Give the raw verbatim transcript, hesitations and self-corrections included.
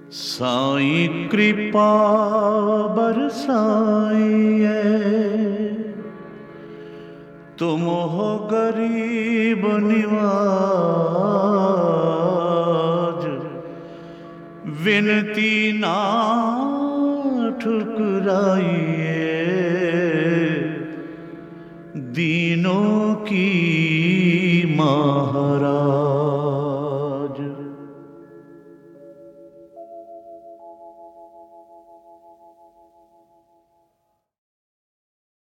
साईं कृपा बरसाइए, तुम हो गरीब निवाज, विनती ना ठुकराइए, दीनों की महाराज।